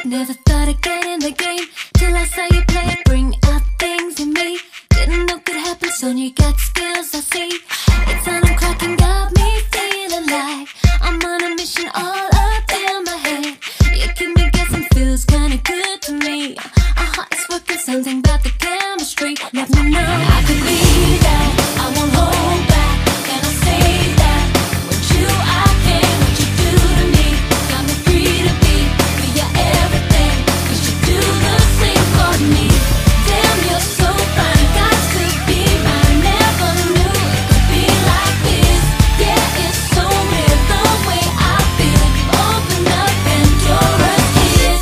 Never thought I'd get in the game till I saw you play it. Bring out things in me didn't know could happen. Son, you got skills, I see. It's on, I'm cracking, got me feeling like I'm on a mission all up in my head. You keep me guessing, feels kinda good to me. It's working, something about the chemistry. Let me know I could be that. I won't hold back. Can I say that? With you I can. What you do to me got me free to be your everything. You should do the same for me. Damn, you're so fine. Got to be mine. Never knew it could be like this. Yeah, it's so real the way I feel. Open up Pandora's kiss.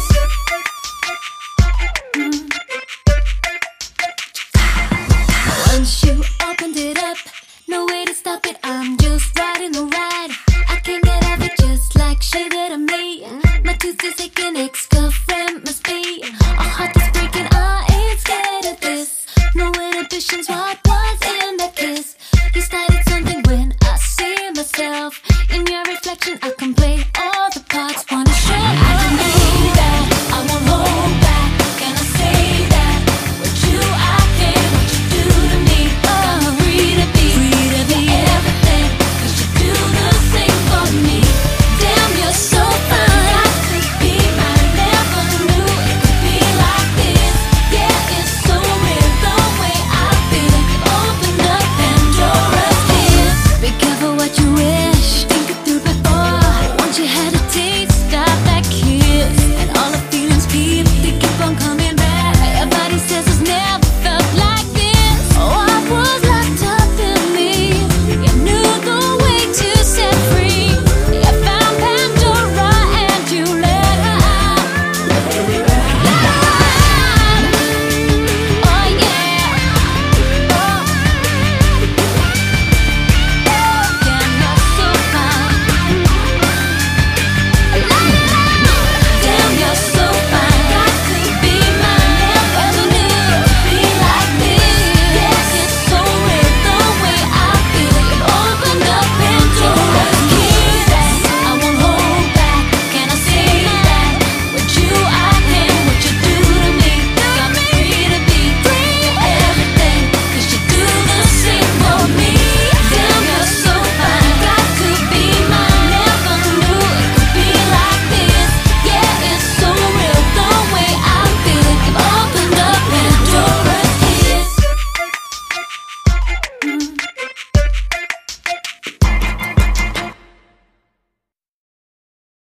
Once you opened it up, no way to stop it. I'm just riding the ride. I can't get out of it, just like sugar to me. My tooth is aching, extra.